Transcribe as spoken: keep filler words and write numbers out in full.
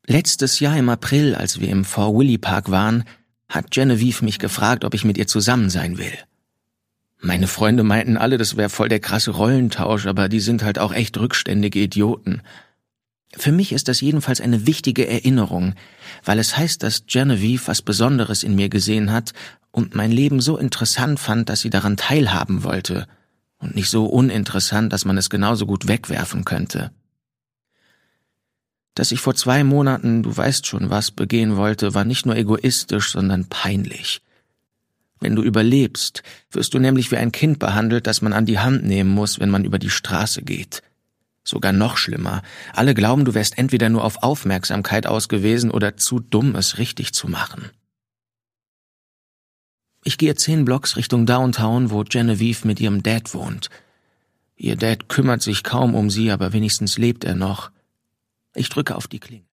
Letztes Jahr im April, als wir im Fort Willy Park waren, hat Genevieve mich gefragt, ob ich mit ihr zusammen sein will. Meine Freunde meinten alle, das wäre voll der krasse Rollentausch, aber die sind halt auch echt rückständige Idioten. Für mich ist das jedenfalls eine wichtige Erinnerung, weil es heißt, dass Genevieve was Besonderes in mir gesehen hat und mein Leben so interessant fand, dass sie daran teilhaben wollte und nicht so uninteressant, dass man es genauso gut wegwerfen könnte. Dass ich vor zwei Monaten, du weißt schon was, begehen wollte, war nicht nur egoistisch, sondern peinlich. Wenn du überlebst, wirst du nämlich wie ein Kind behandelt, das man an die Hand nehmen muss, wenn man über die Straße geht. Sogar noch schlimmer. Alle glauben, du wärst entweder nur auf Aufmerksamkeit aus gewesen oder zu dumm, es richtig zu machen. Ich gehe zehn Blocks Richtung Downtown, wo Genevieve mit ihrem Dad wohnt. Ihr Dad kümmert sich kaum um sie, aber wenigstens lebt er noch. Ich drücke auf die Klingel.